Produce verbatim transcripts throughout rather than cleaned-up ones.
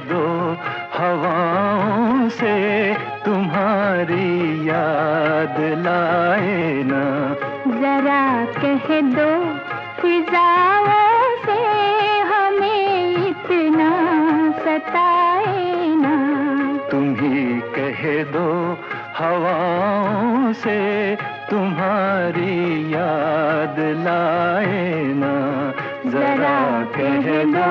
दो हवाओं से तुम्हारी याद लाए ना। जरा कह दो फिजाओं से हमें इतना सताए ना। तुम ही कह दो हवाओं से तुम्हारी याद लाए ना। जरा कह दो।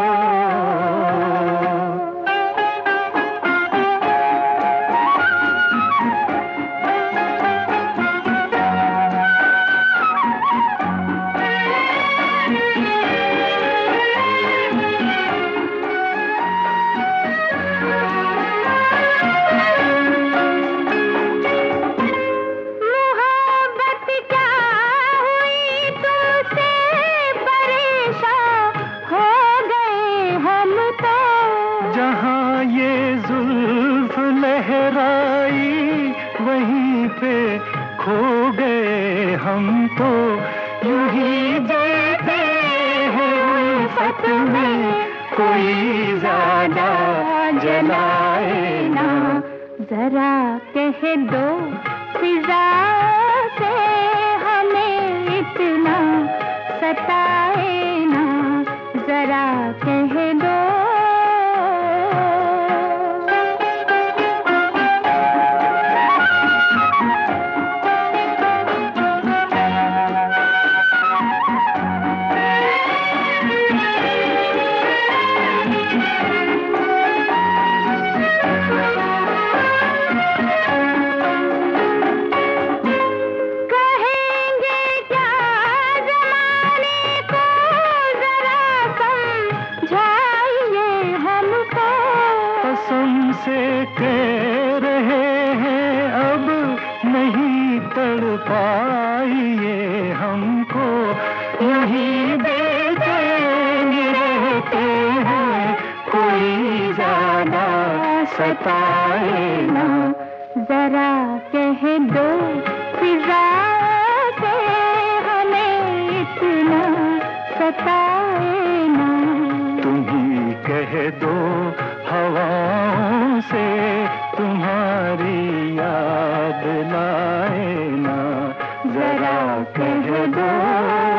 जहाँ ये जुल्फ लहराई वहीं पे खो गए हम तो। यूं ही जीते हैं उल्फत में, कोई ज्यादा जलाए ना। जरा कह दो फिजा से हमें इतना सताए ना। जरा कह दो। से कह रहे हैं अब नहीं तड़पाइए हमको। यही बेचैन रहते हैं, कोई ज्यादा सताए ना। जरा कह दो फिजा से हमें इतना सताए ना। तुम ही कह दो हवाओं से तुम्हारी याद लाए ना। जरा कह दो।